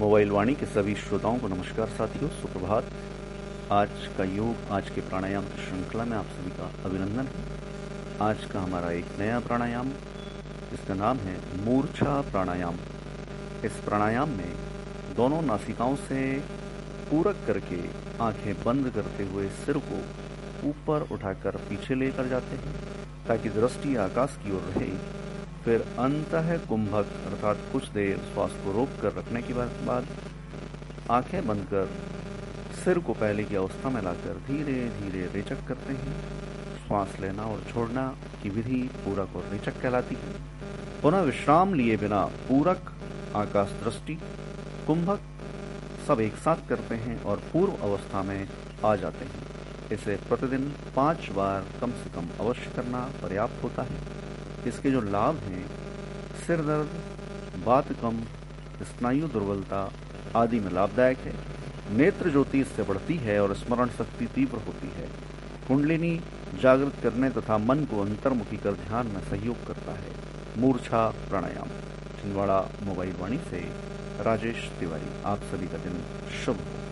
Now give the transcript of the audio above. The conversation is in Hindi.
मोबाइल वाणी के सभी श्रोताओं को नमस्कार साथियों, सुप्रभात। आज का योग, आज के प्राणायाम की श्रृंखला में आप सभी का अभिनंदन है। आज का हमारा एक नया प्राणायाम, जिसका नाम है मूर्छा प्राणायाम। इस प्राणायाम में दोनों नासिकाओं से पूरक करके आंखें बंद करते हुए सिर को ऊपर उठाकर पीछे लेकर जाते हैं ताकि दृष्टि आकाश की ओर रहे। फिर अंतः कुंभक अर्थात कुछ देर श्वास को रोक कर रखने के बाद आंखें बंद कर सिर को पहले की अवस्था में लाकर धीरे धीरे रेचक करते हैं। श्वास लेना और छोड़ना की विधि पूरक और रेचक कहलाती है। पुनः विश्राम लिए बिना पूरक, आकाश दृष्टि, कुंभक सब एक साथ करते हैं और पूर्व अवस्था में आ जाते हैं। इसे प्रतिदिन 5 बार कम से कम अवश्य करना पर्याप्त होता है। इसके जो लाभ हैं, सिर दर्द, वातकम, स्नायु दुर्बलता आदि में लाभदायक है। नेत्र ज्योति इससे बढ़ती है और स्मरण शक्ति तीव्र होती है। कुंडलिनी जागृत करने तथा मन को अंतर्मुखी कर ध्यान में सहयोग करता है। मूर्छा प्राणायाम। छिंदवाड़ा मोबाइल वाणी से राजेश तिवारी। आप सभी का दिन शुभ हो।